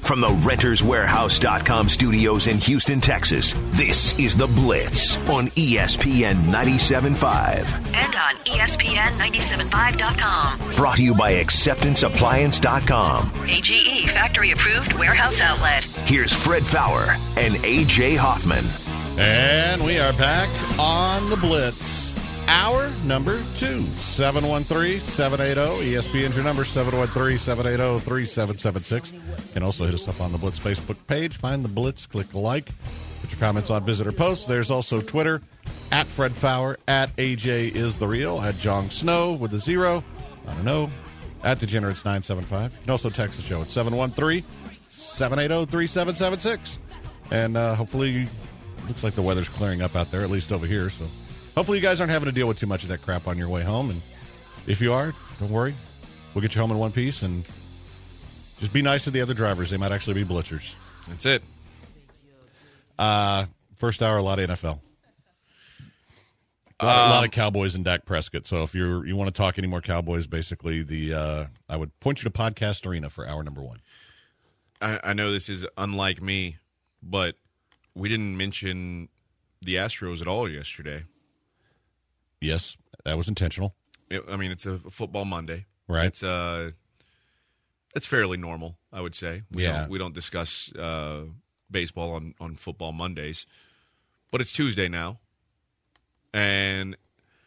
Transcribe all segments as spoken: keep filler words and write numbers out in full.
From the Renters Warehouse dot com studios in Houston, Texas, this is The Blitz on E S P N ninety-seven point five. And on E S P N ninety-seven point five dot com. Brought to you by Acceptance Appliance dot com. A G E factory-approved warehouse outlet. Here's Fred Faour and A J Hoffman. And we are back on The Blitz. Hour number two, seven one three, seven eight zero. E S P N's your number, seven one three, seven eight zero, three seven seven six. You can also hit us up on the Blitz Facebook page. Find The Blitz, click like. Put your comments on visitor posts. There's also Twitter, at Fred Faour, at A J is the real, at Jon Snow with a zero. I don't know. At Degenerates nine seven five. You can also text the show at seven one three, seven eight zero, three seven seven six. And uh, hopefully, looks like the weather's clearing up out there, at least over here, so... Hopefully you guys aren't having to deal with too much of that crap on your way home. And if you are, don't worry. We'll get you home in one piece. And just be nice to the other drivers. They might actually be blitzers. That's it. Uh, first hour, a lot of N F L. A lot, um, a lot of Cowboys and Dak Prescott. So if you're, you want to talk any more Cowboys, basically, the uh, I would point you to Podcast Arena for hour number one. I, I know this is unlike me, but we didn't mention the Astros at all yesterday. Yes, that was intentional. It, I mean, it's a football Monday. Right. It's uh, it's fairly normal, I would say. We yeah. Don't, we don't discuss uh, baseball on, on football Mondays. But it's Tuesday now. And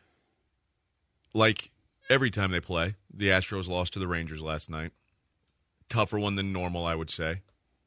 like every time they play, the Astros lost to the Rangers last night. Tougher one than normal, I would say.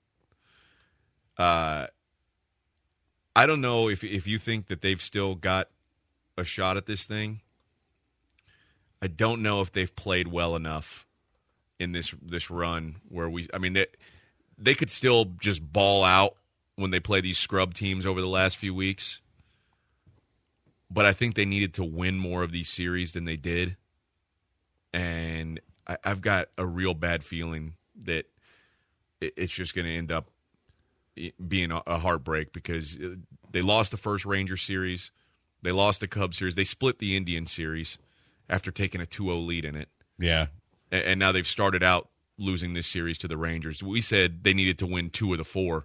Uh, I don't know if if you think that they've still got a shot at this thing. I don't know if they've played well enough in this this run where we I mean they they could still just ball out when they play these scrub teams over the last few weeks. But I think they needed to win more of these series than they did. And I, I've got a real bad feeling that it, it's just going to end up being a, a heartbreak because they lost the first Ranger series. They lost the Cubs series. They split the Indian series after taking a two oh lead in it. Yeah. And, and now they've started out losing this series to the Rangers. We said they needed to win two of the four.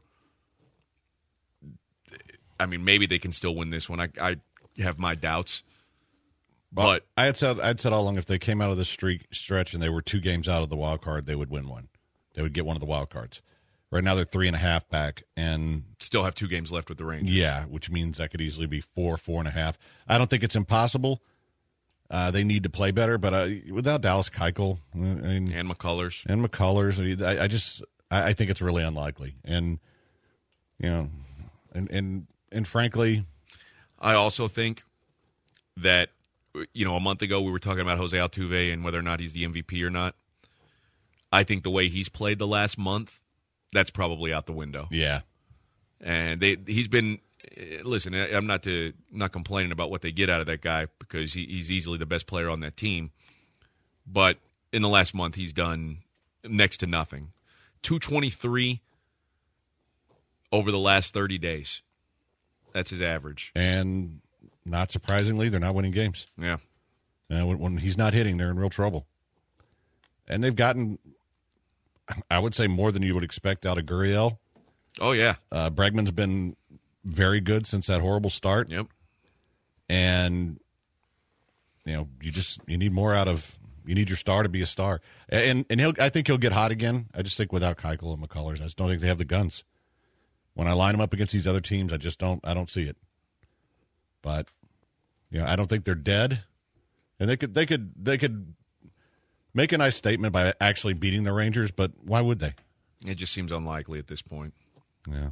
I mean, maybe they can still win this one. I, I have my doubts. Well, but I had said I'd said all along if they came out of the streak stretch and they were two games out of the wild card, they would win one. They would get one of the wild cards. Right now they're three and a half back and still have two games left with the Rangers. Yeah, which means that could easily be four, four and a half. I don't think it's impossible. Uh, they need to play better, but uh, without Dallas Keuchel I mean, and McCullers and McCullers, I, I just I, I think it's really unlikely. And you know, and and and frankly, I also think that you know a month ago we were talking about Jose Altuve and whether or not he's the M V P or not. I think the way he's played the last month, that's probably out the window. Yeah, and they he's been. Listen, I'm not to not complaining about what they get out of that guy because he, he's easily the best player on that team. But in the last month, he's done next to nothing. two twenty-three over the last thirty days. That's his average. And not surprisingly, they're not winning games. Yeah. Uh, when, when he's not hitting, they're in real trouble. And they've gotten, I would say, more than you would expect out of Gurriel. Oh, yeah. Uh, Bregman's been very good since that horrible start. Yep. And, you know, you just, you need more out of, you need your star to be a star. And and he'll, I think he'll get hot again. I just think without Keuchel and McCullers, I just don't think they have the guns. When I line them up against these other teams, I just don't, I don't see it. But, you know, I don't think they're dead. And they could, they could, they could make a nice statement by actually beating the Rangers, but why would they? It just seems unlikely at this point. Yeah.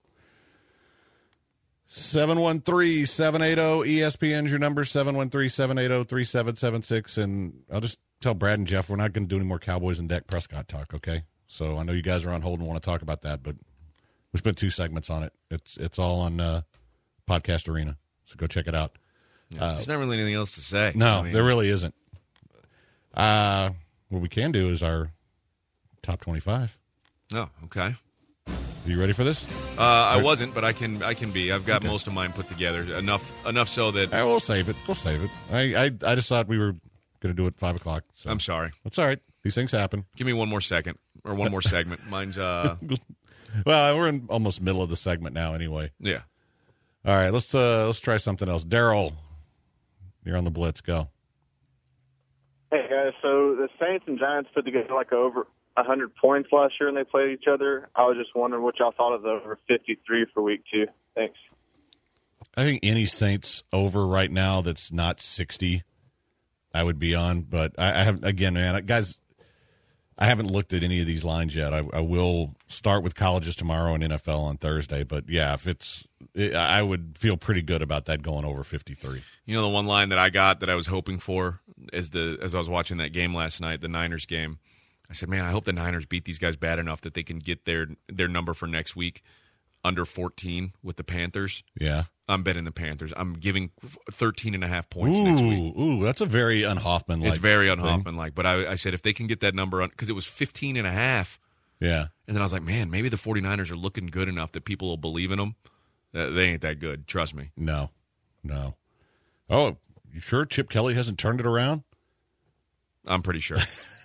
seven one three, seven eight zero, E S P N's your number, seven one three, seven eight zero, three seven seven six. And I'll just tell Brad and Jeff we're not going to do any more Cowboys and Dak Prescott talk, okay? So I know you guys are on hold and want to talk about that, but we spent two segments on it. It's it's all on uh, Podcast Arena, so go check it out. Yeah, uh, there's not really anything else to say. No, I mean, there really isn't. Uh, what we can do is our top twenty-five. Oh, okay. Are you ready for this? Uh, I wasn't, but I can. I can be. I've got Okay. most of mine put together enough. Enough so that I will save it. We'll save it. I I, I just thought we were going to do it at five o'clock. So. I'm sorry. That's all right. These things happen. Give me one more second. or one more segment. Mine's uh. Well, we're in almost middle of the segment now, anyway. Yeah. All right, let's uh, let's try something else. Daryl, you're on the Blitz. Go. Hey guys, so the Saints and Giants put together like over one hundred points last year, and they played each other. I was just wondering what y'all thought of the over fifty-three for week two. Thanks. I think any Saints over right now that's not sixty, I would be on. But I, I have again, man, guys, I haven't looked at any of these lines yet. I, I will start with colleges tomorrow and N F L on Thursday. But yeah, if it's, it, I would feel pretty good about that going over fifty-three. You know, the one line that I got that I was hoping for as the as I was watching that game last night, the Niners game. I said, man, I hope the Niners beat these guys bad enough that they can get their their number for next week under fourteen with the Panthers. Yeah. I'm betting the Panthers. I'm giving thirteen and a half points ooh, next week. Ooh, that's a very un-Hoffman-like It's very thing. un-Hoffman-like. But I, I said if they can get that number, because it was fifteen and a half. Yeah. And then I was like, man, maybe the 49ers are looking good enough that people will believe in them. Uh, they ain't that good. Trust me. No. No. Oh, you sure Chip Kelly hasn't turned it around? I'm pretty sure.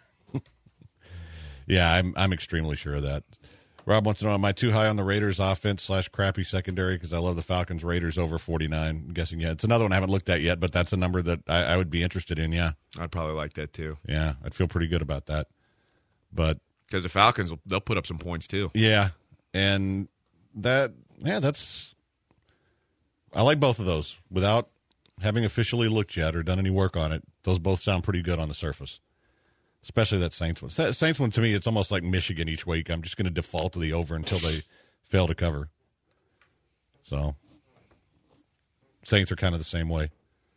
Yeah, I'm I'm extremely sure of that. Rob wants to know, am I too high on the Raiders offense slash crappy secondary because I love the Falcons Raiders over forty-nine? I'm guessing, yeah. It's another one I haven't looked at yet, but that's a number that I, I would be interested in, yeah. I'd probably like that too. Yeah, I'd feel pretty good about that. But because the Falcons, they'll put up some points too. Yeah, and that, yeah, that's, I like both of those. Without having officially looked yet or done any work on it, those both sound pretty good on the surface. Especially that Saints one. That Saints one, to me, it's almost like Michigan each week. I'm just going to default to the over until they fail to cover. So, Saints are kind of the same way.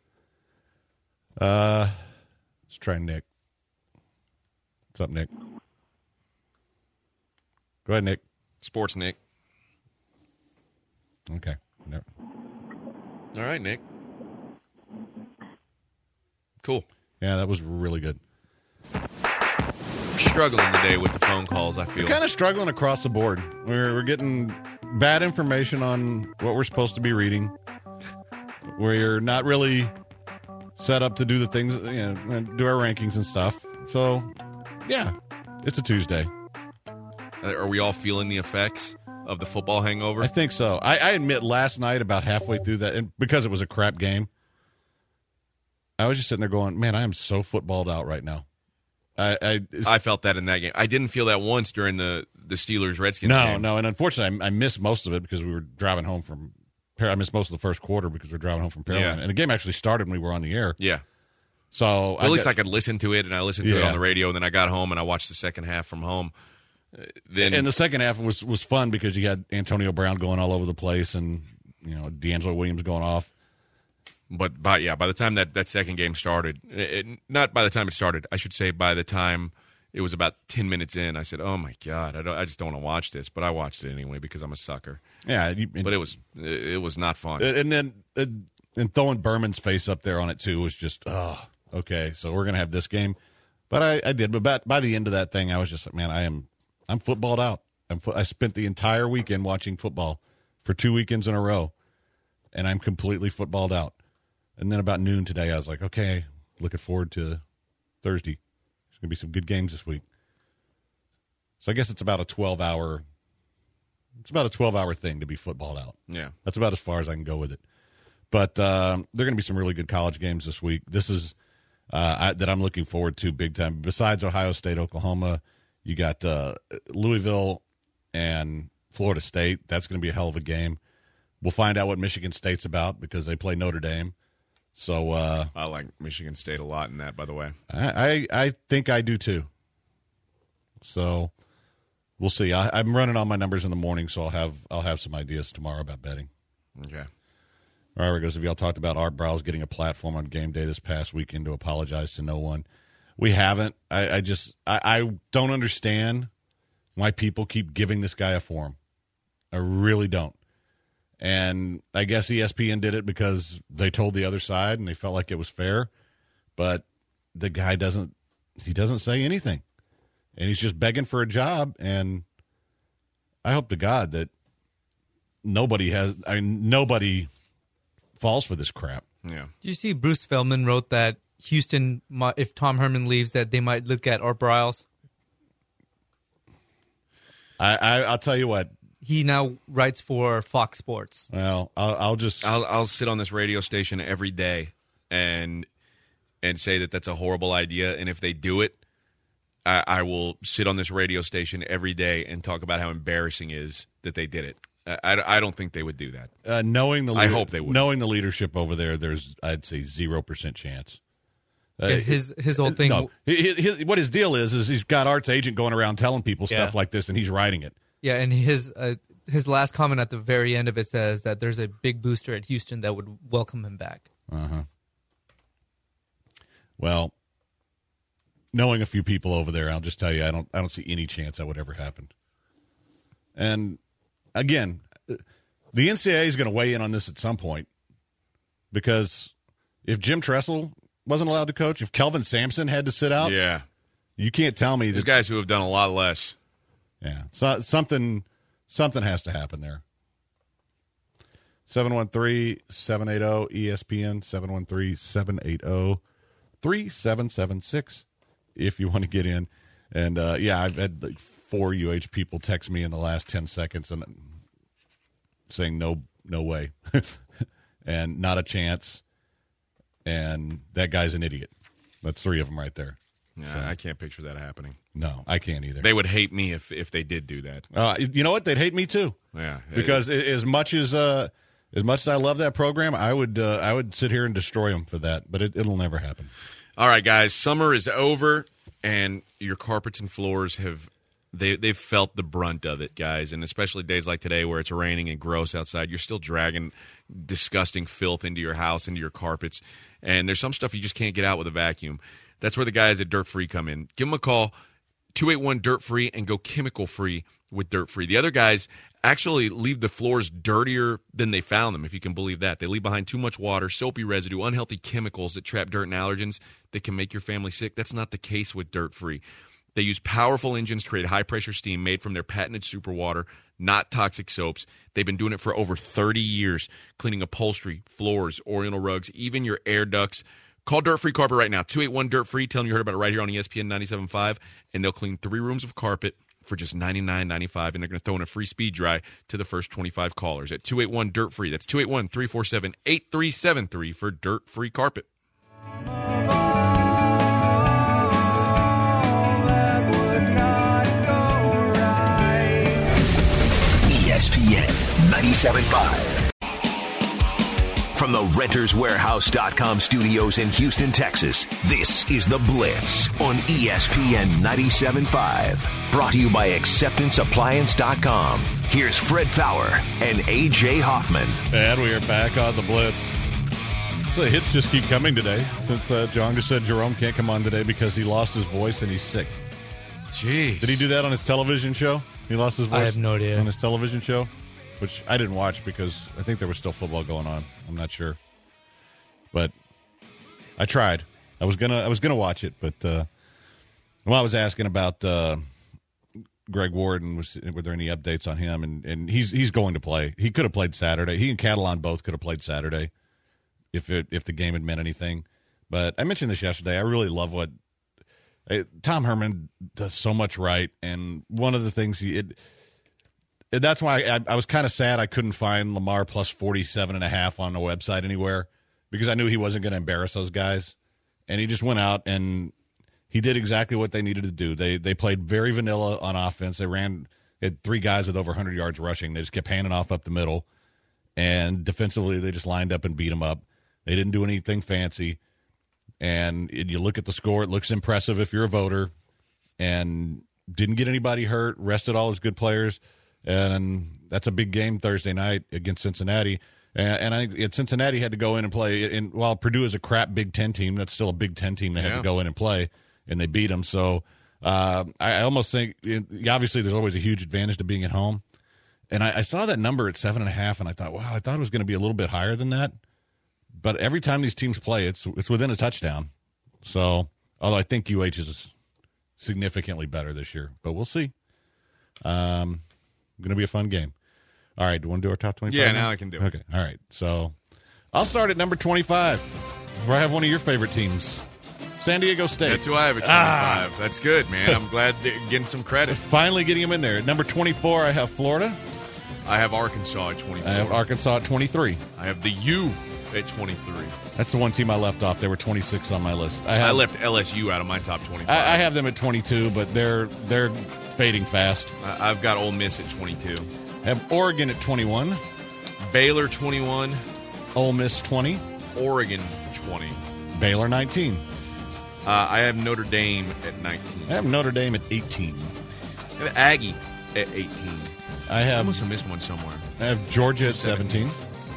Uh, let's try Nick. What's up, Nick? Go ahead, Nick. Sports, Nick. Okay. No. All right, Nick. Cool. Yeah, that was really good. Struggling today with the phone calls, I feel. We're kind of struggling across the board. We're, we're getting bad information on what we're supposed to be reading. We're not really set up to do the things, you know, do our rankings and stuff. So, yeah, it's a Tuesday. Are we all feeling the effects of the football hangover? I think so. I, I admit last night, about halfway through that, and because it was a crap game, I was just sitting there going, man, I am so footballed out right now. I I, I felt that in that game. I didn't feel that once during the, the Steelers-Redskins no, game. No, no, and unfortunately, I, I missed most of it because we were driving home from I missed most of the first quarter because we were driving home from Pearland. Yeah. And the game actually started when we were on the air. Yeah. So well, at I least got, I could listen to it, and I listened to yeah. it on the radio, and then I got home, and I watched the second half from home. Uh, then And the second half was, was fun because you had Antonio Brown going all over the place and, you know, D'Angelo Williams going off. But, by, yeah, by the time that, that second game started, it, not by the time it started, I should say by the time it was about ten minutes in, I said, oh, my God, I, don't, I just don't want to watch this. But I watched it anyway because I'm a sucker. Yeah. You, and, but it was it, it was not fun. And then uh, and throwing Berman's face up there on it, too, was just, oh, okay, so we're going to have this game. But I, I did. But by, by the end of that thing, I was just like, man, I am I'm footballed out. I'm, I spent the entire weekend watching football for two weekends in a row, and I'm completely footballed out. And then about noon today, I was like, okay, looking forward to Thursday. There's going to be some good games this week. So I guess it's about a twelve-hour it's about a twelve-hour thing to be footballed out. Yeah. That's about as far as I can go with it. But um, there are going to be some really good college games this week. This is uh, I, that I'm looking forward to big time. Besides Ohio State, Oklahoma, you got uh, Louisville and Florida State. That's going to be a hell of a game. We'll find out what Michigan State's about because they play Notre Dame. So uh, I like Michigan State a lot in that, by the way. I, I, I think I do too. So we'll see. I, I'm running all my numbers in the morning, so I'll have I'll have some ideas tomorrow about betting. Okay. All right, Regos, have y'all talked about Art Briles getting a platform on game day this past weekend to apologize to no one? We haven't. I, I just I, I don't understand why people keep giving this guy a forum. I really don't. And I guess E S P N did it because they told the other side and they felt like it was fair. But the guy doesn't he doesn't say anything. And he's just begging for a job. And I hope to God that nobody has I mean nobody falls for this crap. Yeah. Do you see Bruce Feldman wrote that Houston, if Tom Herman leaves, that they might look at Art Briles? I, I I'll tell you what. He now writes for Fox Sports. Well, I'll, I'll just I'll I'll sit on this radio station every day and and say that that's a horrible idea. And if they do it, I, I will sit on this radio station every day and talk about how embarrassing it is that they did it. I, I don't think they would do that. Uh, knowing the I hope they would. Knowing the leadership over there, there's I'd say zero percent chance. Uh, Yeah, his his whole thing. No, his, his, what his deal is is he's got Art's agent going around telling people Yeah. stuff like this, and he's writing it. Yeah, and his uh, his last comment at the very end of it says that there's a big booster at Houston that would welcome him back. Uh huh. Well, knowing a few people over there, I'll just tell you, I don't I don't see any chance that would ever happen. And again, the N C double A is going to weigh in on this at some point, because if Jim Tressel wasn't allowed to coach, if Kelvin Sampson had to sit out, Yeah. you can't tell me There's that. guys who have done a lot less. Yeah, so, something something has to happen there. seven one three, seven eight zero, E S P N, seven one three, seven eight zero, three seven seven six if you want to get in. And, uh, yeah, I've had like four U H people text me in the last ten seconds and saying no, no way, and not a chance, and that guy's an idiot. That's three of them right there. Yeah, So- I can't picture that happening. No, I can't either. They would hate me if, if they did do that. Uh, you know what? They'd hate me too. Yeah. Because a- as much as uh, as much as I love that program, I would uh, I would sit here and destroy them for that. But it, it'll never happen. All right, guys, summer is over, and your carpets and floors have they they've felt the brunt of it, guys, and especially days like today where it's raining and gross outside. You're still dragging disgusting filth into your house, into your carpets, and there's some stuff you just can't get out with a vacuum. That's where the guys at Dirt Free come in. Give them a call, two eight one dirt free, and go chemical free with Dirt Free. The other guys actually leave the floors dirtier than they found them, if you can believe that. They leave behind too much water, soapy residue, unhealthy chemicals that trap dirt and allergens that can make your family sick. That's not the case with Dirt Free. They use powerful engines to create high-pressure steam made from their patented superwater, not toxic soaps. They've been doing it for over thirty years, cleaning upholstery, floors, oriental rugs, even your air ducts. Call Dirt Free Carpet right now, two eight one dirt free. Tell them you heard about it right here on E S P N ninety-seven point five, and they'll clean three rooms of carpet for just ninety-nine ninety-five, and they're going to throw in a free speed dry to the first twenty-five callers at two eight one dirt free. That's two eight one, three four seven, eight three seven three for Dirt Free Carpet. E S P N ninety-seven point five. From the Renters Warehouse dot com studios in Houston, Texas, this is The Blitz on E S P N ninety-seven point five. Brought to you by Acceptance Appliance dot com. Here's Fred Fowler and A J Hoffman. And we are back on the Blitz. So the hits just keep coming today, since uh, John just said Jerome can't come on today because he lost his voice and he's sick. Jeez. Did he do that on his television show? He lost his voice I have no idea. on his television show, which I didn't watch because I think there was still football going on. I'm not sure, but I tried. I was gonna I was gonna watch it, but uh, well, I was asking about uh, Greg Ward and was were there any updates on him? And, and he's he's going to play. He could have played Saturday. He and Catalan both could have played Saturday if it, if the game had meant anything. But I mentioned this yesterday. I really love what uh, Tom Herman does so much right, and one of the things he it, that's why I, I was kind of sad I couldn't find Lamar plus forty-seven and a half on the website anywhere, because I knew he wasn't going to embarrass those guys. And he just went out and he did exactly what they needed to do. They they played very vanilla on offense. They ran had three guys with over one hundred yards rushing. They just kept handing off up the middle. And defensively, they just lined up and beat them up. They didn't do anything fancy. And it, you look at the score, it looks impressive if you're a voter. And didn't get anybody hurt, rested all his good players. And that's a big game Thursday night against Cincinnati. And, and I think Cincinnati had to go in and play. And while Purdue is a crap Big Ten team, that's still a Big Ten team. They Yeah. had to go in and play, and they beat them. So uh, I, I almost think, obviously, there's always a huge advantage to being at home. And I, I saw that number at seven and a half, and I thought, wow, I thought it was going to be a little bit higher than that. But every time these teams play, it's it's within a touchdown. So, although I think U H is significantly better this year, but we'll see. Um, going to be a fun game. All right, do you want to do our top twenty-five? Yeah, now I can do it. Okay, all right. So, I'll start at number twenty-five, where I have one of your favorite teams, San Diego State. That's who I have at twenty-five. Ah. That's good, man. I'm glad they're getting some credit. Finally getting him in there. At number twenty-four, I have Florida. I have Arkansas at twenty-four. I have Arkansas at twenty-three. I have the U at twenty-three. That's the one team I left off. They were twenty-six on my list. I, have, I left L S U out of my top twenty-five. I, I have them at twenty-two, but they're they're fading fast. I, I've got Ole Miss at twenty-two. I have Oregon at twenty-one. Baylor twenty-one. Ole Miss twenty. Oregon twenty. Baylor nineteen. Uh, I have Notre Dame at nineteen. I have Notre Dame at eighteen. I have Aggie at eighteen. I have. I must have missed one somewhere. I have Georgia at seventeen.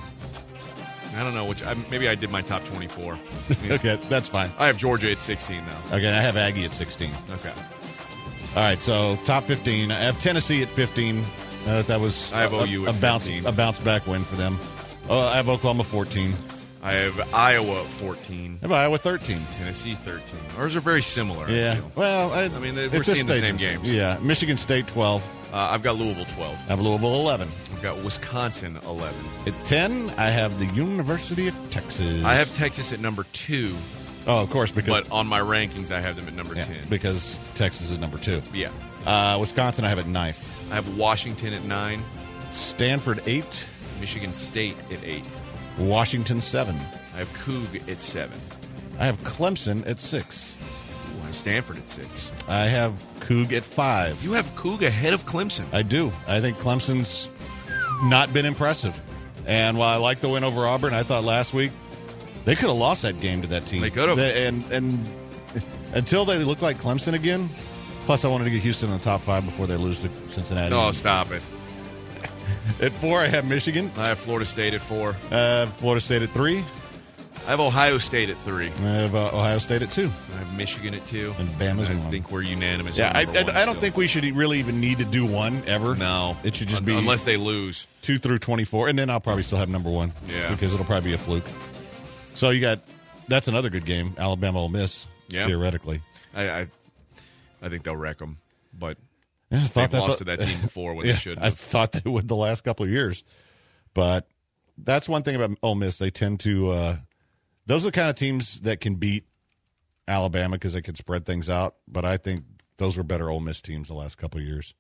I don't know which. I, maybe I did my top twenty-four. Okay, that's fine. I have Georgia at sixteen now. Okay, I have Aggie at sixteen. Okay. All right, so top fifteen. I have Tennessee at fifteen. Uh, that was I have a, O U a, at a bounce fifteen. a bounce back win for them. Oh, I have Oklahoma fourteen. I have Iowa at fourteen. I have Iowa thirteen. Tennessee thirteen. Ours are very similar. Yeah. I feel. Well, I, I mean, they, we're seeing the same games. Yeah. Michigan State twelve. Uh, I've got Louisville twelve. I have Louisville eleven. I've got Wisconsin eleven. At ten, I have the University of Texas. I have Texas at number two. Oh, of course, because but on my rankings, I have them at number yeah, ten because Texas is number two. Yeah. Uh, Wisconsin, I have at ninth. I have Washington at nine. Stanford eight. Michigan State at eight. Washington seven. I have Coug at seven. I have Clemson at six. Ooh, I have Stanford at six. I have Coug at five. You have Coug ahead of Clemson. I do. I think Clemson's not been impressive. And while I like the win over Auburn, I thought last week they could have lost that game to that team. They could have. And, and until they look like Clemson again, plus I wanted to get Houston in the top five before they lose to Cincinnati. Oh, stop it. At four, I have Michigan. I have Florida State at four. I have Florida State at three. I have Ohio State at three. I have uh, Ohio State at two. I have Michigan at two. And Bama's I one. think we're unanimous. Yeah, on I, number one I, I don't still. think we should really even need to do one ever. No. It should just Un- be. Unless they lose. Two through twenty-four. And then I'll probably still have number one. Yeah. Because it'll probably be a fluke. So you got. That's another good game. Alabama Ole Miss. Yeah. Theoretically. I, I I think they'll wreck them. But yeah, I thought they've that lost th- to that team before when yeah, they shouldn't I have. thought they would the last couple of years. But that's one thing about Ole Miss. They tend to. Uh, those are the kind of teams that can beat Alabama because they can spread things out. But I think those were better Ole Miss teams the last couple of years.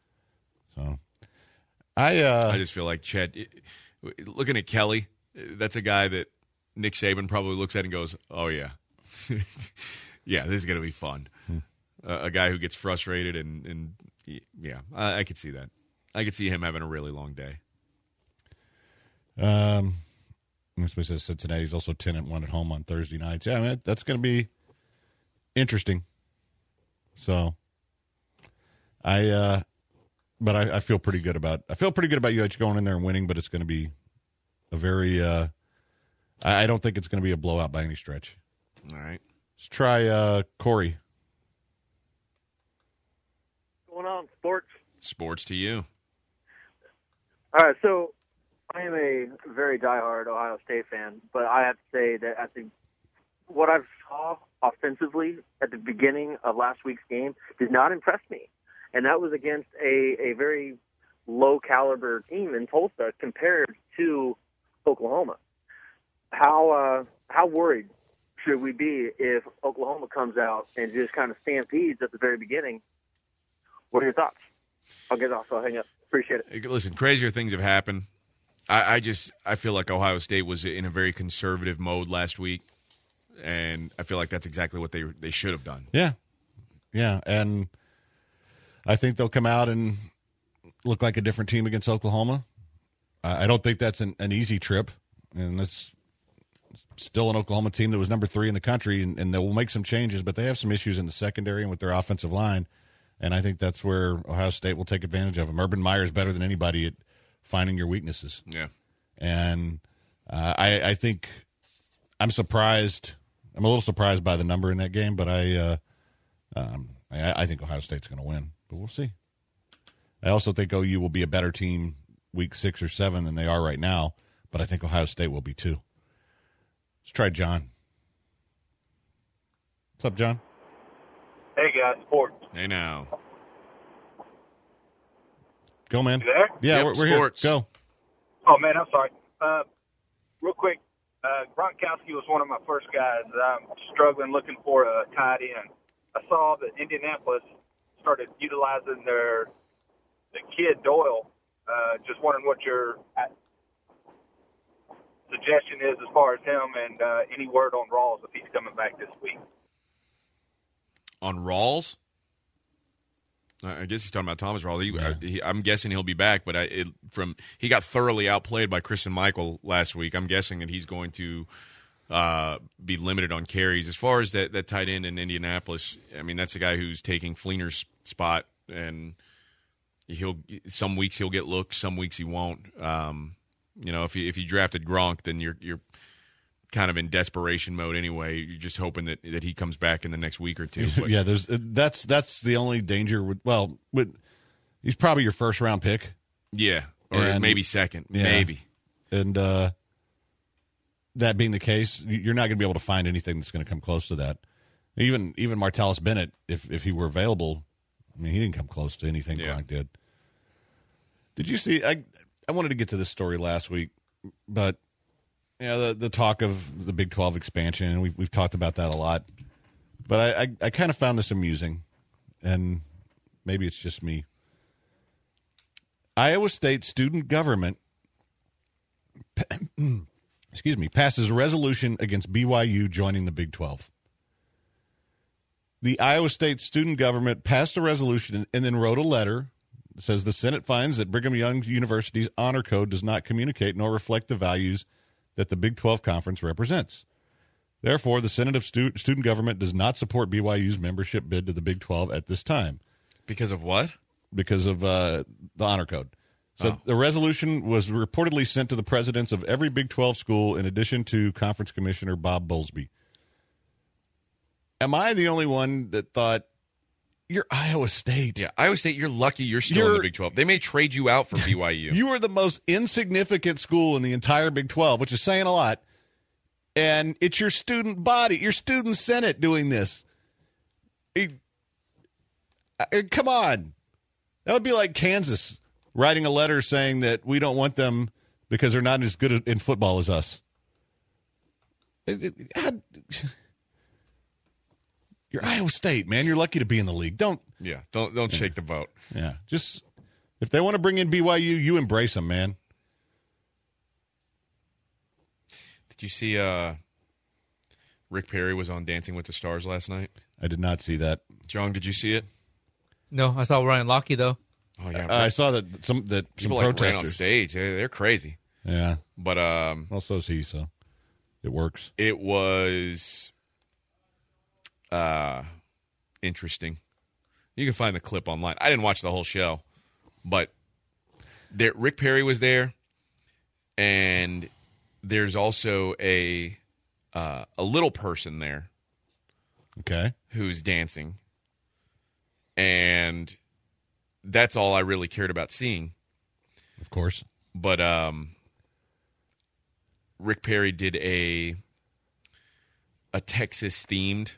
So I. Uh, I just feel like Chad. Looking at Kelly, that's a guy that Nick Saban probably looks at and goes, "Oh yeah, yeah, this is going to be fun." Hmm. Uh, a guy who gets frustrated and and yeah, I, I could see that. I could see him having a really long day. Um, somebody says Cincinnati's also ten and one at home on Thursday nights. Yeah, I mean, that's going to be interesting. So, I, uh, but I, I feel pretty good about. I feel pretty good about U H going in there and winning. But it's going to be a very. Uh, I, I don't think it's going to be a blowout by any stretch. All right, let's try uh, Corey. What's going on, sports? Sports to you. All right, so I am a very diehard Ohio State fan, but I have to say that I think what I saw offensively at the beginning of last week's game did not impress me, and that was against a, a very low-caliber team in Tulsa compared to Oklahoma. How uh, how worried should we be if Oklahoma comes out and just kind of stampedes at the very beginning? What are your thoughts? I'll get off, so I'll hang up. Appreciate it. Listen, crazier things have happened. I, I just I feel like Ohio State was in a very conservative mode last week, and I feel like that's exactly what they they should have done. Yeah, yeah, and I think they'll come out and look like a different team against Oklahoma. I don't think that's an, an easy trip, and it's still an Oklahoma team that was number three in the country, and, and they will make some changes, but they have some issues in the secondary and with their offensive line. And I think that's where Ohio State will take advantage of them. Urban Meyer is better than anybody at finding your weaknesses. Yeah. And uh, I, I think I'm surprised. I'm a little surprised by the number in that game, but I uh, um, I, I think Ohio State's going to win. But we'll see. I also think O U will be a better team week six or seven than they are right now, but I think Ohio State will be too. Let's try John. What's up, John? Hey, guys, sports. Hey, now. Go, man. You there? Yeah, yep, we're, we're sports. here. Go. Oh, man, I'm sorry. Uh, real quick, Uh, Gronkowski was one of my first guys. I'm struggling looking for a tight end. I saw that Indianapolis started utilizing their the kid Doyle. Uh, just wondering what your suggestion is as far as him, and uh, any word on Rawls if he's coming back this week. On Rawls? I guess he's talking about Thomas Rawls. He, Yeah. I, he, I'm guessing he'll be back, but I, it, from he got thoroughly outplayed by Christian Michael last week. I'm guessing that he's going to uh, be limited on carries. As far as that, that tight end in Indianapolis, I mean, that's a guy who's taking Fleener's spot, and he'll some weeks he'll get looks, some weeks he won't. Um, you know, if you if you drafted Gronk, then you're you're kind of in desperation mode anyway. You're just hoping that, that he comes back in the next week or two. But, yeah, there's that's that's the only danger with well, with, he's probably your first round pick. Yeah, or And- maybe second, Yeah. maybe. And uh, that being the case, you're not going to be able to find anything that's going to come close to that. Even even Martellus Bennett, if if he were available, I mean, he didn't come close to anything Yeah. Gronk did. Did you see? I I wanted to get to this story last week, but you know, the the talk of the Big twelve expansion, and we've we've talked about that a lot. But I I, I kind of found this amusing, and maybe it's just me. Iowa State student government, excuse me, passes a resolution against B Y U joining the Big twelve. The Iowa State student government passed a resolution and then wrote a letter. It says the Senate finds that Brigham Young University's honor code does not communicate nor reflect the values that the Big twelve Conference represents. Therefore, the Senate of Stu- Student Government does not support B Y U's membership bid to the Big twelve at this time. Because of what? Because of uh, the honor code. So Oh. the resolution was reportedly sent to the presidents of every Big twelve school in addition to Conference Commissioner Bob Bowlesby. Am I the only one that thought, you're Iowa State? Yeah, Iowa State, you're lucky you're still in You're- the Big twelve. They may trade you out for B Y U. You are the most insignificant school in the entire Big twelve, which is saying a lot. And it's your student body, your student senate doing this. It- uh, come on. That would be like Kansas writing a letter saying that we don't want them because they're not as good in football as us. It- it- how- you're Iowa State, man. You're lucky to be in the league. Don't, yeah, don't don't shake the boat. yeah, just if they want to bring in B Y U, you embrace them, man. Did you see uh, Rick Perry was on Dancing with the Stars last night? I did not see that. John, did you see it? No, I saw Ryan Lochte though. Oh yeah, Uh, I saw that some that some people like ran on protesters. stage. They, they're crazy. Yeah, But um, well, so's he, so it works. it was uh, interesting. You can find the clip online. I didn't watch the whole show, but there, Rick Perry was there, and there's also a uh, a little person there Okay, who's dancing, and that's all I really cared about seeing. of course. But um, Rick Perry did a a Texas themed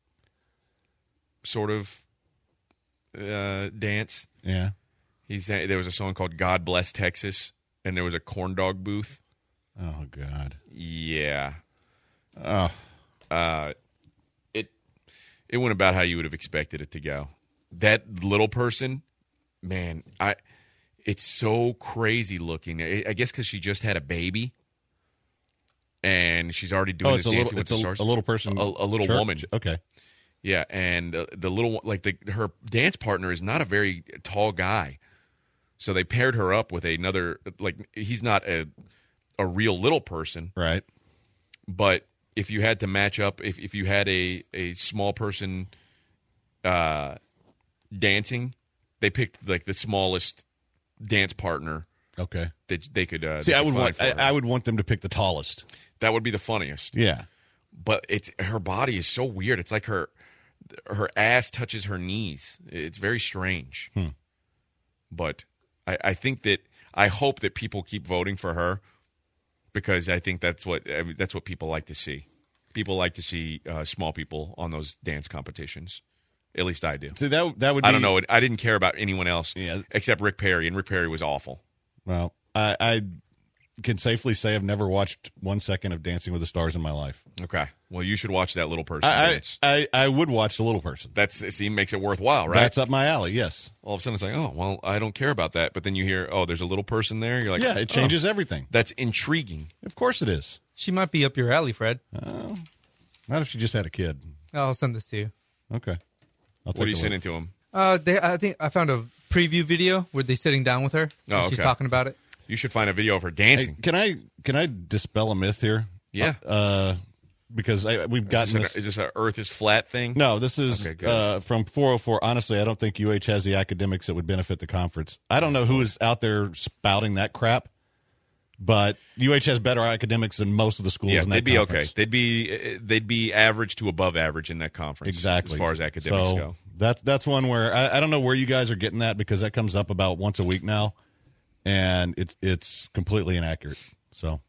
sort of uh, dance. Yeah. He sang, there was a song called "God Bless Texas," and there was a corn dog booth. Oh God. Yeah, Oh, uh, it it went about how you would have expected it to go. That little person, man, I it's so crazy looking. I, I guess because she just had a baby, and she's already doing oh, this it's a Dancing little, with it's the a, Stars. a little person, a, a little church? woman. Okay. Yeah, and uh, the little like the her dance partner is not a very tall guy, so they paired her up with another. Like he's not a a real little person, Right. but if you had to match up, if if you had a a small person uh, dancing, they picked like the smallest dance partner Okay. that they could. Uh, See, they I could would find want for I, her. I would want them to pick the tallest. That would be the funniest. Yeah. But it's her body is so weird. It's like her her ass touches her knees. It's very strange. Hmm. But I, I think that I hope that people keep voting for her because I think that's what I mean, that's what people like to see. People like to see uh, small people on those dance competitions. At least I do. See, that that would. Be, I don't know. I didn't care about anyone else Yeah. except Rick Perry, and Rick Perry was awful. Well, I, I can safely say I've never watched one second of Dancing with the Stars in my life. Okay. Well, you should watch that little person I, dance. I, I, I would watch the little person. That's see makes it worthwhile, right? That's up my alley, yes. All of a sudden it's like, oh, well, I don't care about that. But then you hear, oh, there's a little person there. You're like, yeah, it changes oh, everything. That's intriguing. Of course it is. She might be up your alley, Fred. Uh, not if she just had a kid. I'll send this to you. Okay. I'll What are you take a sending look. to him? Uh, they, I think I found a preview video where they're sitting down with her. Oh, and she's okay. talking about it. You should find a video of her Hey, dancing. can I can I dispel a myth here? Yeah. Uh, because I, we've Is gotten this, this. a, is this a Earth is flat thing? No, this is Okay, good. uh, from four oh four. Honestly, I don't think U H has the academics that would benefit the conference. I don't know who is out there spouting that crap, but U H has better academics than most of the schools Yeah, in that they'd be conference. okay. They'd be they'd be average to above average in that conference. Exactly. as far as academics so go. That, that's one where I, I don't know where you guys are getting that because that comes up about once a week now, and it, it's completely inaccurate. So.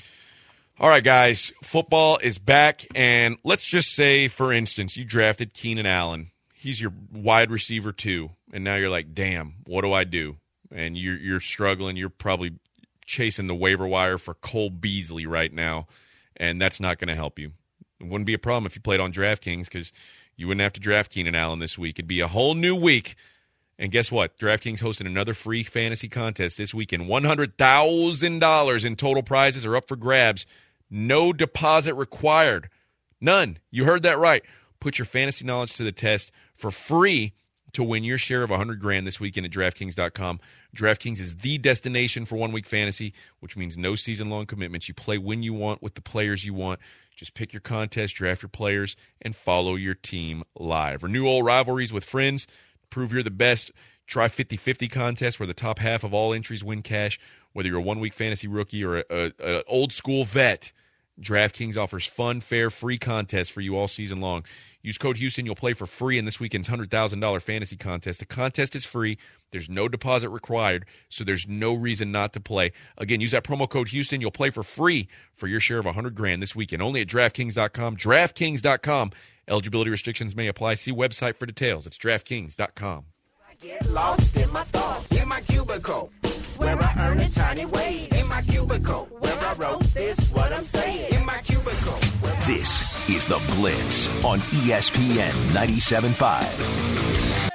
All right, guys, football is back, and let's just say, for instance, you drafted Keenan Allen. He's your wide receiver too, and now you're like, damn, what do I do? And you're you're struggling. You're probably chasing the waiver wire for Cole Beasley right now, and that's not going to help you. It wouldn't be a problem if you played on DraftKings because you wouldn't have to draft Keenan Allen this week. It'd be a whole new week. And guess what? DraftKings hosted another free fantasy contest this weekend. one hundred thousand dollars in total prizes are up for grabs. No deposit required. None. You heard that right. Put your fantasy knowledge to the test for free to win your share of one hundred grand this weekend at DraftKings dot com. DraftKings is the destination for one-week fantasy, which means no season-long commitments. You play when you want with the players you want. Just pick your contest, draft your players, and follow your team live. Renew old rivalries with friends. Prove you're the best. Try fifty-fifty contest where the top half of all entries win cash. Whether you're a one-week fantasy rookie or an old-school vet, DraftKings offers fun, fair, free contests for you all season long. Use code Houston. You'll play for free in this weekend's one hundred thousand dollars fantasy contest. The contest is free. There's no deposit required, so there's no reason not to play. Again, use that promo code Houston. You'll play for free for your share of one hundred grand this weekend. Only at DraftKings dot com. DraftKings dot com. Eligibility restrictions may apply. See website for details. It's DraftKings dot com. Get lost in my thoughts, in my cubicle, where I earn a tiny wage. In my cubicle, where I wrote this, what I'm saying. In my cubicle. This is The Blitz on E S P N ninety-seven point five.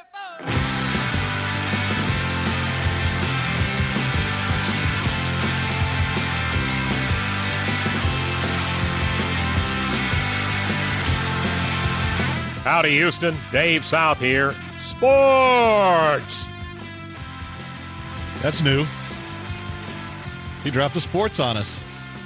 Howdy, Houston. Dave South here. Sports! That's new. He dropped the sports on us.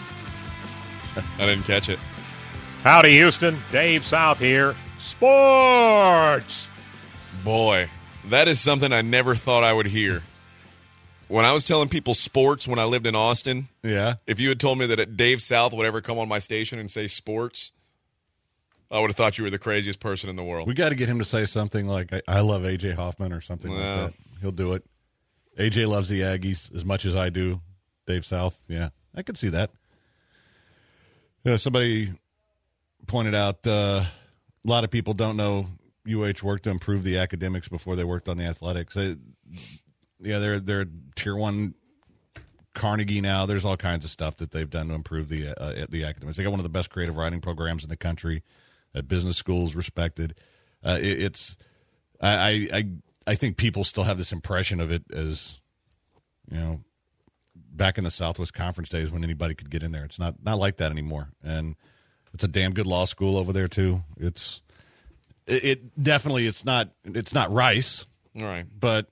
I didn't catch it. Howdy, Houston. Dave South here. Sports! Boy, that is something I never thought I would hear. When I was telling people sports when I lived in Austin, Yeah. if you had told me that Dave South would ever come on my station and say sports, I would have thought you were the craziest person in the world. We got to get him to say something like, I, I love A J Hoffman or something No. like that. He'll do it. A J loves the Aggies as much as I do. Dave South, yeah. I could see that. Yeah, somebody pointed out uh, a lot of people don't know U H worked to improve the academics before they worked on the athletics. They, yeah, they're they're tier one Carnegie now. There's all kinds of stuff that they've done to improve the uh, the academics. They got one of the best creative writing programs in the country. At business schools, respected. Uh, it, it's I, I I think people still have this impression of it as, you know, back in the Southwest Conference days when anybody could get in there. It's not not like that anymore, and it's a damn good law school over there too. It's it, it definitely it's not it's not Rice, All right. but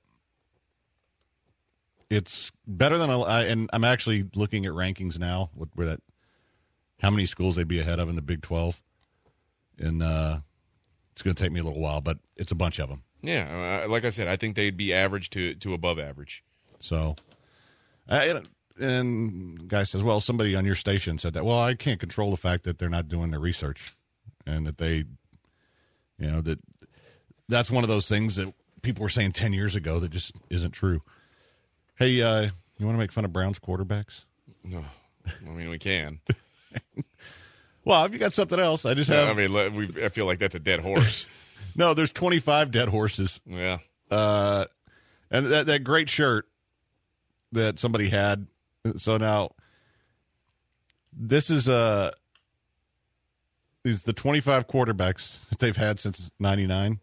it's better than a, I, and I'm actually looking at rankings now with where that how many schools they'd be ahead of in the Big twelve. And uh, it's going to take me a little while, but it's a bunch of them. Yeah, uh, like I said, I think they'd be average to, to above average. So, I, and the guy says, well, somebody on your station said that. Well, I can't control the fact that they're not doing their research and that they, you know, that that's one of those things that people were saying ten years ago that just isn't true. Hey, uh, you want to make fun of Browns quarterbacks? No, I mean, we can. Well, if you got something else, I just have. I mean, let- we, I feel like that's a dead horse. No, there's twenty-five dead horses. Yeah. Uh, and that that great shirt that somebody had. So now This is uh, is the twenty-five quarterbacks that they've had since ninety-nine.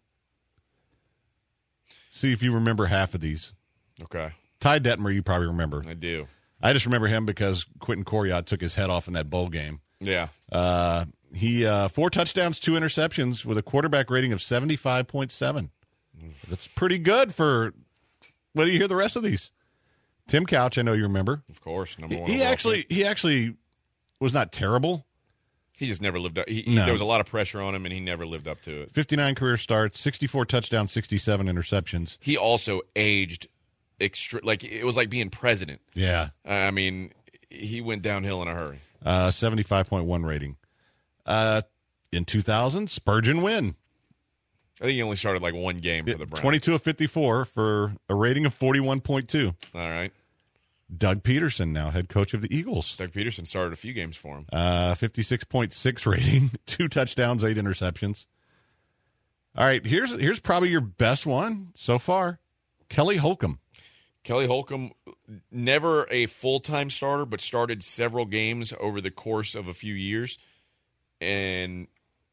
See if you remember half of these. Okay. Ty Detmer, you probably remember. I do. I just remember him because Quentin Coryatt took his head off in that bowl game. Yeah. Uh, he uh, four touchdowns, two interceptions with a quarterback rating of seventy-five point seven. That's pretty good for. What do you hear the rest of these? Tim Couch, I know you remember. Of course, number one. He overall actually, pick. he actually was not terrible. He just never lived up. He, he, No. There was a lot of pressure on him, and he never lived up to it. fifty-nine career starts, sixty-four touchdowns, sixty-seven interceptions. He also aged extra. Like it was like being president. Yeah, I mean, he went downhill in a hurry. uh, seventy-five point one rating. Uh, in two thousand, Spurgeon Wynn. I think he only started like one game for the Browns. twenty-two of fifty-four for a rating of forty-one point two. All right. Doug Peterson, now head coach of the Eagles. Doug Peterson started a few games for him. Uh, fifty-six point six rating, two touchdowns, eight interceptions. All right, here's here's probably your best one so far. Kelly Holcomb. Kelly Holcomb, never a full-time starter, but started several games over the course of a few years. And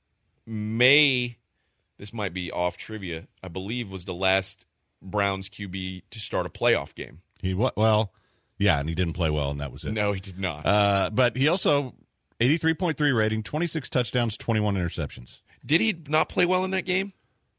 May, this might be off trivia, I believe was the last Browns Q B to start a playoff game. He wa- well, yeah, and he didn't play well, and that was it. No, he did not. Uh, but he also eighty-three point three rating, twenty-six touchdowns, twenty-one interceptions. Did he not play well in that game?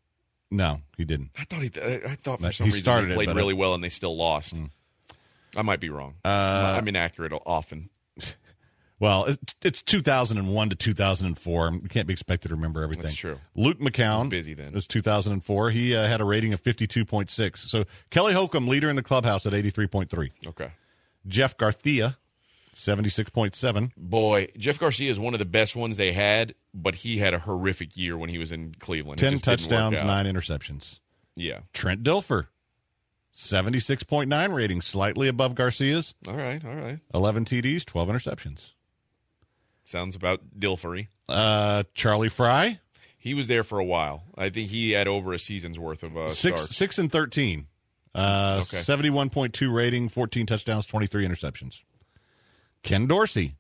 No, he didn't. I thought he. I thought for But some he reason started he it, played but, uh, really well and they still lost. Mm. I might be wrong. Uh, I'm inaccurate often. Well, it's, it's two thousand one to two thousand four. You can't be expected to remember everything. That's true. Luke McCown. Was busy then. It was two thousand four. He uh, had a rating of fifty-two point six. So Kelly Holcomb, leader in the clubhouse at eighty-three point three. Okay. Jeff Garcia, seventy-six point seven. Boy, Jeff Garcia is one of the best ones they had, but he had a horrific year when he was in Cleveland. It ten just didn't work touchdowns, out. nine interceptions. Yeah. Trent Dilfer, seventy-six point nine rating, slightly above Garcia's. All right, all right. eleven T Ds, twelve interceptions. Sounds about Dilfery. Uh, Charlie Fry, He was there for a while. I think he had over a season's worth of uh, six starts. six and thirteen. Uh, Okay. seventy-one point two rating, fourteen touchdowns, twenty-three interceptions. Ken Dorsey.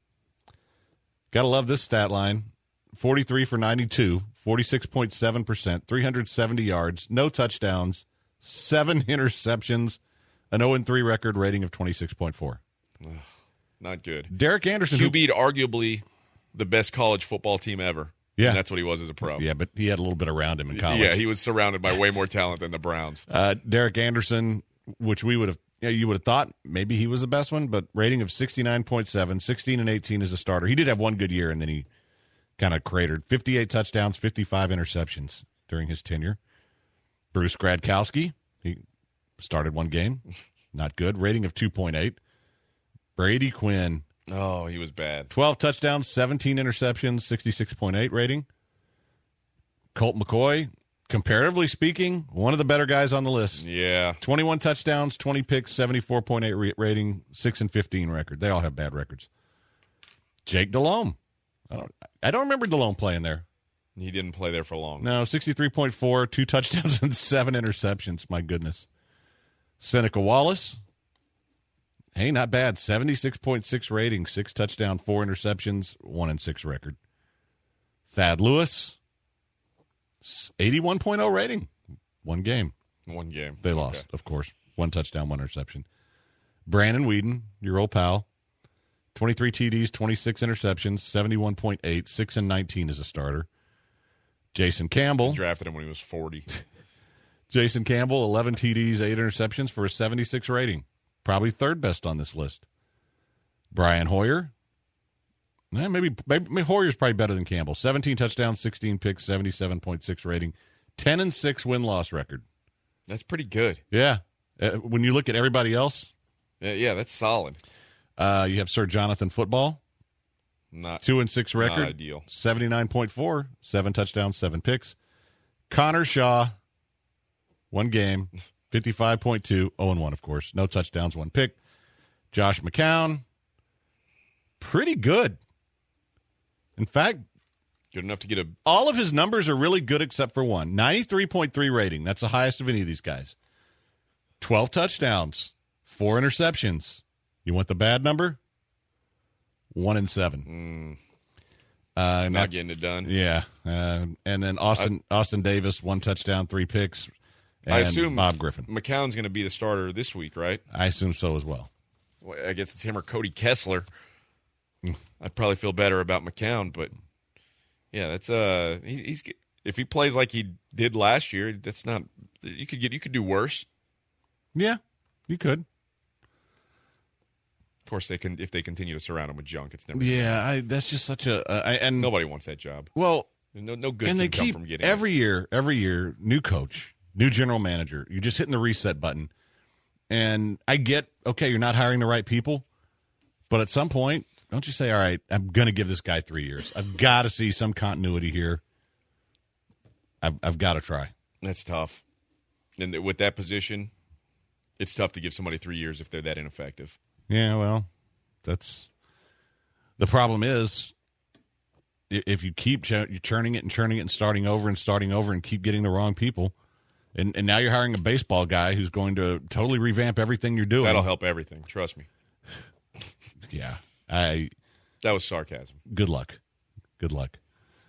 Got to love this stat line. forty-three for ninety-two, forty-six point seven percent, three hundred seventy yards, no touchdowns, seven interceptions, an oh and three record, rating of twenty-six point four. Not good. Derek Anderson. Q B'd arguably the best college football team ever. Yeah. And that's what he was as a pro. Yeah, but he had a little bit around him in college. Yeah, he was surrounded by way more talent than the Browns. Uh, Derek Anderson, which we would have, you, know, you would have thought maybe he was the best one, but rating of sixty-nine point seven, sixteen and eighteen as a starter. He did have one good year, and then he kind of cratered. fifty-eight touchdowns, fifty-five interceptions during his tenure. Bruce Gradkowski, he started one game, not good. Rating of two point eight. Brady Quinn, Oh, he was bad. twelve touchdowns, seventeen interceptions, sixty-six point eight rating. Colt McCoy, comparatively speaking, one of the better guys on the list. Yeah. twenty-one touchdowns, twenty picks, seventy-four point eight re- rating, six and fifteen record. They all have bad records. Jake Delhomme. I don't, I don't remember Delhomme playing there. He didn't play there for long. No, sixty-three point four, two touchdowns and seven interceptions. My goodness. Seneca Wallace. Hey, not bad. seventy-six point six rating, six touchdowns, four interceptions, one and six record. Thad Lewis. eighty-one point oh rating. One game. One game. They lost, of course. One touchdown, one interception. Brandon Whedon, your old pal. twenty-three T Ds, twenty-six interceptions, seventy-one point eight, six and nineteen as a starter. Jason Campbell. Drafted him when he was forty. Jason Campbell, eleven T Ds, eight interceptions for a seventy-six rating. Probably third best on this list. Brian Hoyer. Eh, maybe, maybe Hoyer's probably better than Campbell. seventeen touchdowns, sixteen picks, seventy-seven point six rating. ten and six win-loss record. That's pretty good. Yeah. Uh, when you look at everybody else. Yeah, yeah that's solid. Uh, you have Sir Jonathan Football. Not Two and six record. Not ideal. seventy-nine point four, seven touchdowns, seven picks. Connor Shaw, one game, fifty-five point two, oh and one, of course. No touchdowns, one pick. Josh McCown, pretty good. In fact, good enough to get a. All of his numbers are really good except for one. ninety-three point three rating. That's the highest of any of these guys. twelve touchdowns, four interceptions. You want the bad number? one and seven. Mm. Uh, Not that's- getting it done. Yeah, uh, and then Austin Austin Davis, one touchdown, three picks. And I assume Bob Griffin. McCown's going to be the starter this week, right? I assume so as well. Well, I guess it's him or Cody Kessler. I'd probably feel better about McCown, but yeah, that's uh, he, he's if he plays like he did last year, that's not you could get you could do worse. Yeah, you could. Of course, they can if they continue to surround him with junk. It's never. Yeah, I, that's just such a uh, I, and Nobody wants that job. Well, no, no good. and they can come keep from getting every year, every year, new coach, new general manager. You're just hitting the reset button, and I get okay, you're not hiring the right people, but at some point, don't you say, all right, I'm going to give this guy three years. I've got to see some continuity here. I've, I've got to try. That's tough. And with that position, it's tough to give somebody three years if they're that ineffective. Yeah, well, that's the problem is i- if you keep ch- you're churning it and churning it and starting over and starting over and keep getting the wrong people, and, and now you're hiring a baseball guy who's going to totally revamp everything you're doing. That'll help everything. Trust me. Yeah. I. That was sarcasm. Good luck. Good luck.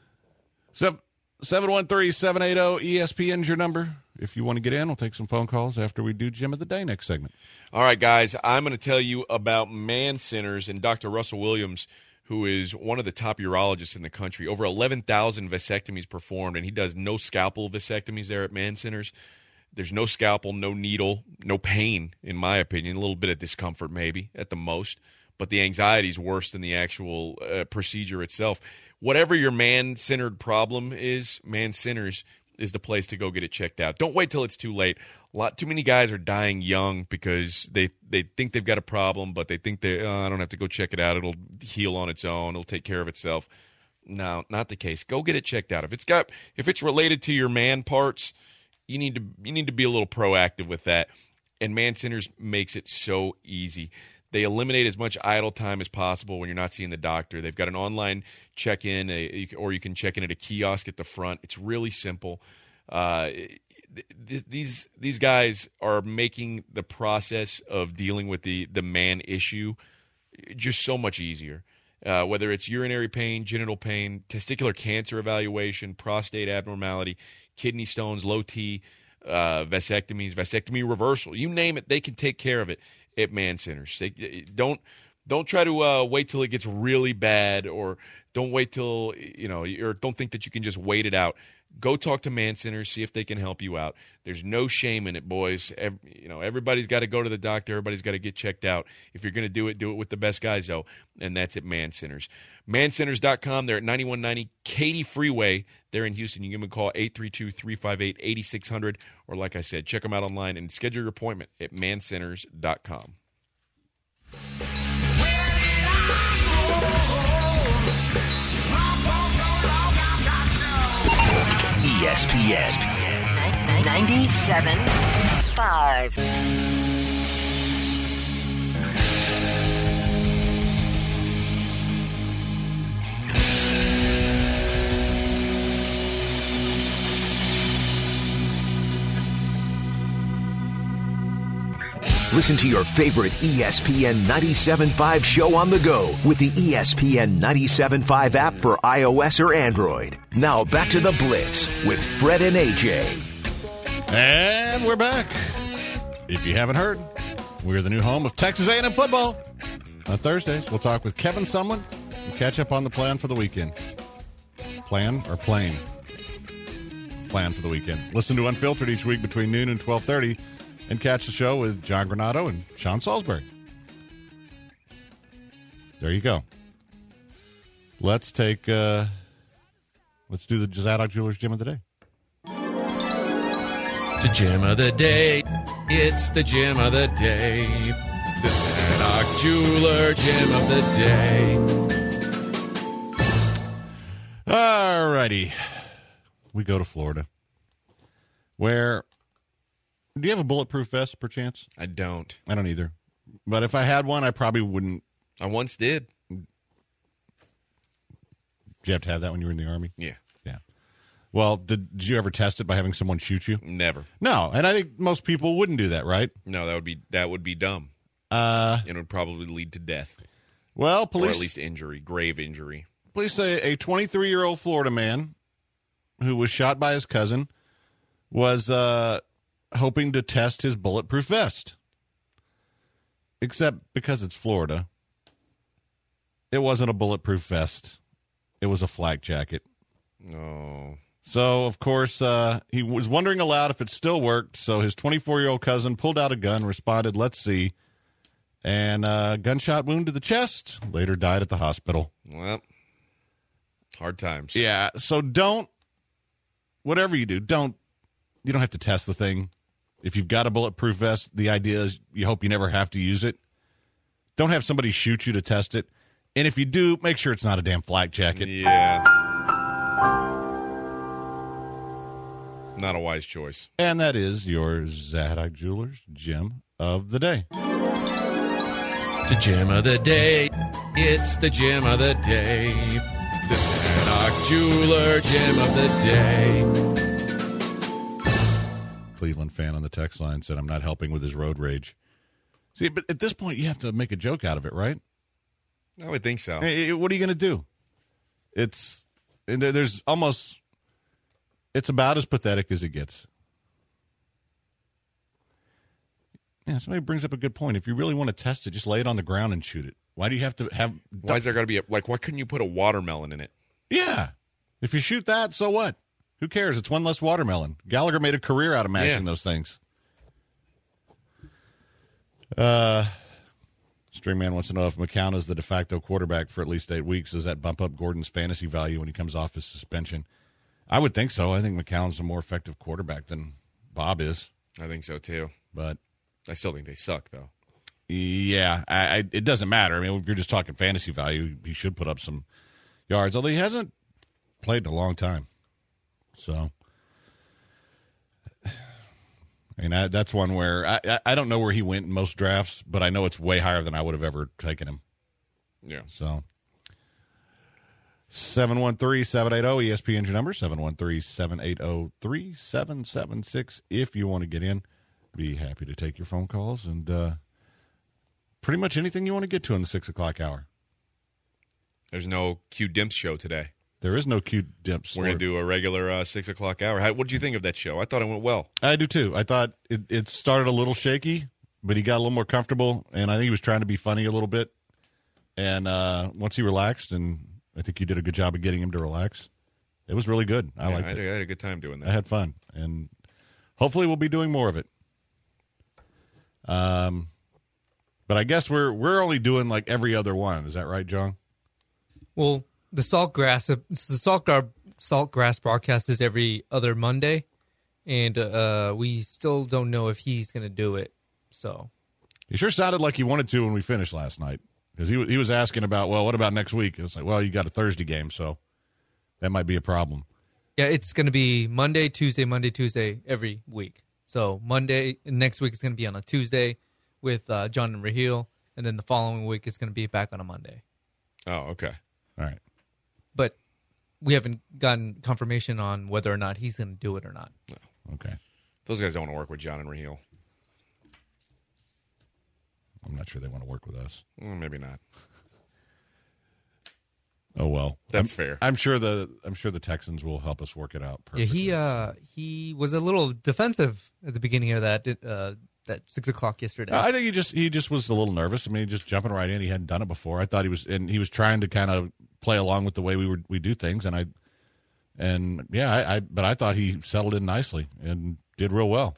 seven one three, seven eight zero, E S P N is your number. If you want to get in, we'll take some phone calls after we do Gym of the Day next segment. All right, guys, I'm going to tell you about Man Centers and Doctor Russell Williams, who is one of the top urologists in the country. Over eleven thousand vasectomies performed, and he does no scalpel vasectomies there at Man Centers. There's no scalpel, no needle, no pain, in my opinion. A little bit of discomfort maybe at the most, but the anxiety is worse than the actual uh, procedure itself. Whatever your man-centered problem is, Man Centers is the place to go get it checked out. Don't wait till it's too late. A lot too many guys are dying young because they, they think they've got a problem, but they think they oh, I don't have to go check it out. It'll heal on its own. It'll take care of itself. No, not the case. Go get it checked out. If it's got if it's related to your man parts, you need to you need to be a little proactive with that. And Man Centers makes it so easy. They eliminate as much idle time as possible when you're not seeing the doctor. They've got an online check-in, a, or you can check in at a kiosk at the front. It's really simple. Uh, th- these these guys are making the process of dealing with the, the man issue just so much easier. Uh, whether it's urinary pain, genital pain, testicular cancer evaluation, prostate abnormality, kidney stones, low T, uh, vasectomies, vasectomy reversal, you name it, they can take care of it at Man Centers. They, don't don't try to uh, wait till it gets really bad, or don't wait till you know, or don't think that you can just wait it out. Go talk to Man Centers, see if they can help you out. There's no shame in it, boys. Every, you know, everybody's got to go to the doctor. Everybody's got to get checked out. If you're going to do it, do it with the best guys, though, and that's at Man Centers. man centers dot com. They're at ninety-one ninety Katy Freeway. They're in Houston. You can give them a call, eight three two, three five eight, eight six zero zero, or like I said, check them out online and schedule your appointment at man centers dot com. E S P N ninety-seven point five. Listen to your favorite E S P N ninety-seven point five show on the go with the E S P N ninety-seven point five app for iOS or Android. Now back to the Blitz with Fred and A J. And we're back. If you haven't heard, we're the new home of Texas A and M football. On Thursdays, we'll talk with Kevin Sumlin and catch up on the plan for the weekend. Plan or plane? Plan for the weekend. Listen to Unfiltered each week between noon and twelve thirty. And catch the show with John Granado and Sean Salisbury. There you go. Let's take, uh, let's do the Zadok Jewelers Gym of the Day. The gym of the day. It's the gym of the day. The Zadok Jeweler Gym of the day. All righty. We go to Florida, where... Do you have a bulletproof vest, perchance? I don't. I don't either. But if I had one, I probably wouldn't. I once did. Did you have to have that when you were in the Army? Yeah. Yeah. Well, did, did you ever test it by having someone shoot you? Never. No, and I think most people wouldn't do that, right? No, that would be that would be dumb. Uh, it would probably lead to death. Well, or police at least injury, grave injury. police say a twenty-three-year-old Florida man who was shot by his cousin was uh, hoping to test his bulletproof vest. Except because it's Florida, it wasn't a bulletproof vest. It was a flak jacket. No. So, of course, uh, he was wondering aloud if it still worked. So his twenty-four-year-old cousin pulled out a gun, responded, "Let's see." And uh, gunshot wound to the chest. Later died at the hospital. Well, hard times. Yeah, so don't, whatever you do, don't, you don't have to test the thing. If you've got a bulletproof vest, the idea is you hope you never have to use it. Don't have somebody shoot you to test it. And if you do, make sure it's not a damn flak jacket. Yeah. Not a wise choice. And that is your Zadok Jewelers gem of the day. The gem of the day. It's the gem of the day. The Zadok Jeweler gem of the day. Cleveland fan on the text line said, "I'm not helping with his road rage." See, but at this point, you have to make a joke out of it, right? I would think so. Hey, what are you going to do? It's and there, there's almost it's about as pathetic as it gets. Yeah, somebody brings up a good point. If you really want to test it, just lay it on the ground and shoot it. Why do you have to have? Why is there got to be a, like? Why couldn't you put a watermelon in it? Yeah, if you shoot that, so what? Who cares? It's one less watermelon. Gallagher made a career out of mashing Yeah. those things. Uh, Stringman wants to know if McCown is the de facto quarterback for at least eight weeks. Does that bump up Gordon's fantasy value when he comes off his suspension? I would think so. I think McCown's a more effective quarterback than Bob is. I think so too. But I still think they suck, though. Yeah, I, I, it doesn't matter. I mean, if you're just talking fantasy value, he should put up some yards, although he hasn't played in a long time. So, I mean, I, that's one where I, I, I don't know where he went in most drafts, but I know it's way higher than I would have ever taken him. Yeah. So, seven one three, seven eight zero, E S P N's your number, seven one three, seven eight zero, three seven seven six. If you want to get in, be happy to take your phone calls and uh, pretty much anything you want to get to in the six o'clock hour. There's no Q Dimps show today. There is no Q Dimps. We're going to do a regular uh, six o'clock hour. What did you think of that show? I thought it went well. I do, too. I thought it, it started a little shaky, but he got a little more comfortable, and I think he was trying to be funny a little bit. And uh, once he relaxed, and I think you did a good job of getting him to relax, it was really good. I yeah, liked I, it. I had a good time doing that. I had fun, and hopefully we'll be doing more of it. Um, but I guess we're we're only doing like every other one. Is that right, John? Well, the Saltgrass, the Saltgrass, Saltgrass broadcast is every other Monday, and uh, we still don't know if he's going to do it. So, he sure sounded like he wanted to when we finished last night, because he he was asking about, well, what about next week? It's like, well, you got a Thursday game, so that might be a problem. yeah, it's going to be Monday, Tuesday, Monday, Tuesday every week. So Monday next week is going to be on a Tuesday with uh, John and Raheel, and then the following week is going to be back on a Monday. Oh, okay. All right. But we haven't gotten confirmation on whether or not he's going to do it or not. No. Okay. Those guys don't want to work with John and Raheel. I'm not sure they want to work with us. Well, maybe not. Oh well, That's I'm, fair. I'm sure the I'm sure the Texans will help us work it out perfectly. Yeah, he uh, he was a little defensive at the beginning of that uh, that six o'clock yesterday. I think he just he just was a little nervous. I mean, he just jumping right in. He hadn't done it before. I thought he was, and he was trying to kind of play along with the way we were we do things. And I, and yeah, I, I but I thought he settled in nicely and did real well.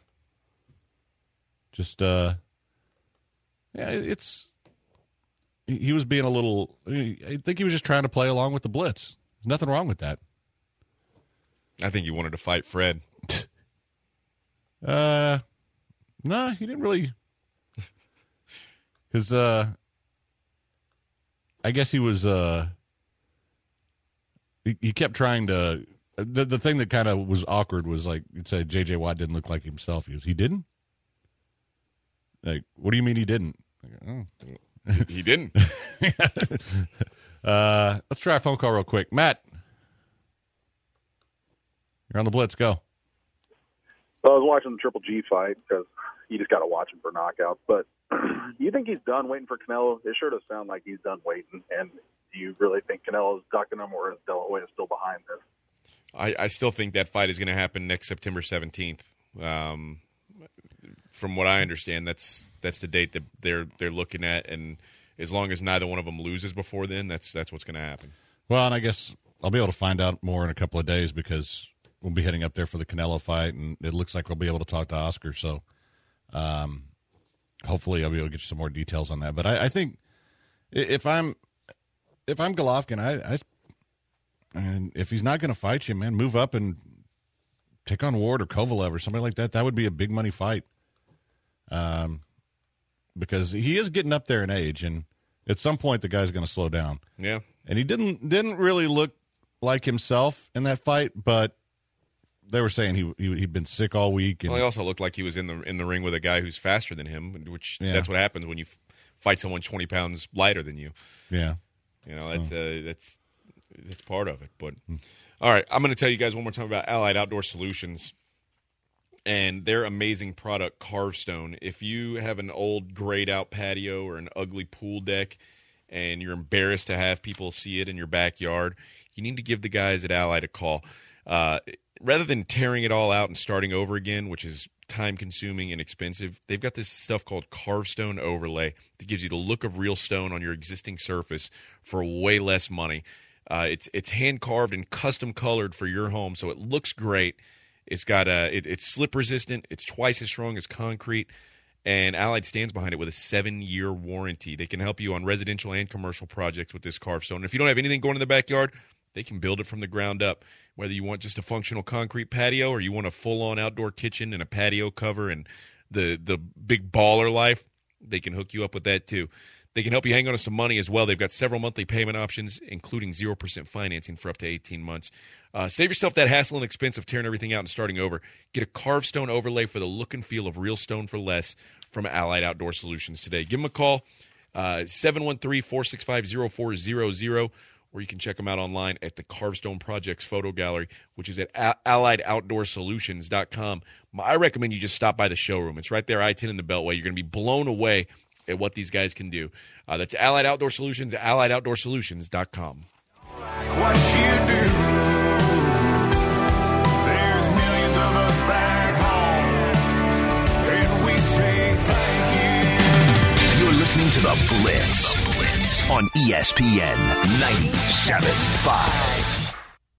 Just uh, yeah, it's he, he was being a little. I think he was just trying to play along with the blitz. There's nothing wrong with that. I think he wanted to fight Fred. Uh, no, he didn't really. Because uh, I guess he was. Uh, he, he kept trying to. The the thing that kind of was awkward was like you'd say J J Watt didn't look like himself. He was. He didn't. Like, what do you mean he didn't? Like, oh. He didn't. uh, let's try a phone call real quick. Matt, you're on the Blitz. Go. Well, I was watching the Triple G fight because you just got to watch him for knockouts. But do you think he's done waiting for Canelo? It sure does sound like he's done waiting. And do you really think Canelo's ducking him, or is De La Hoya still behind this? I, I still think that fight is going to happen next September seventeenth. Um, from what I understand, that's that's the date that they're they're looking at, and as long as neither one of them loses before then, that's that's what's going to happen. Well, and I guess I'll be able to find out more in a couple of days because we'll be heading up there for the Canelo fight, and it looks like we'll be able to talk to Oscar. So, um, hopefully, I'll be able to get you some more details on that. But I, I think if I'm if I'm Golovkin, I, I and if he's not going to fight you, man, move up and take on Ward or Kovalev or somebody like that. That would be a big money fight. Um, because he is getting up there in age, and at some point the guy's going to slow down. Yeah, and he didn't didn't really look like himself in that fight, but they were saying he, he he'd been sick all week. And well, he also looked like he was in the in the ring with a guy who's faster than him, which yeah. that's what happens when you f- fight someone twenty pounds lighter than you. Yeah, you know so. that's uh, that's that's part of it. But hmm. all right, I'm going to tell you guys one more time about Allied Outdoor Solutions and their amazing product, Carvestone. If you have an old grayed out patio or an ugly pool deck and you're embarrassed to have people see it in your backyard, you need to give the guys at Allied a call. Uh, rather than tearing it all out and starting over again, which is time-consuming and expensive, they've got this stuff called Carvestone Overlay that gives you the look of real stone on your existing surface for way less money. Uh, it's it's hand-carved and custom-colored for your home, so it looks great. It's got a it, it's slip-resistant. It's twice as strong as concrete, and Allied stands behind it with a seven-year warranty. They can help you on residential and commercial projects with this Carvestone. And if you don't have anything going in the backyard, they can build it from the ground up. Whether you want just a functional concrete patio or you want a full-on outdoor kitchen and a patio cover and the the big baller life, they can hook you up with that too. They can help you hang on to some money as well. They've got several monthly payment options, including zero percent financing for up to eighteen months. Uh, save yourself that hassle and expense of tearing everything out and starting over. Get a Carvestone Overlay for the look and feel of real stone for less from Allied Outdoor Solutions today. Give them a call, uh, seven one three, four six five, zero four zero zero, or you can check them out online at the Carvestone Projects Photo Gallery, which is at allied outdoor solutions dot com. I recommend you just stop by the showroom. It's right there, I ten in the Beltway. You're going to be blown away at what these guys can do. Uh, that's Allied Outdoor Solutions, allied outdoor solutions dot com. What you do, there's millions of us back home, and we say thank you. You're listening to The Blitz, the Blitz. On E S P N ninety-seven point five.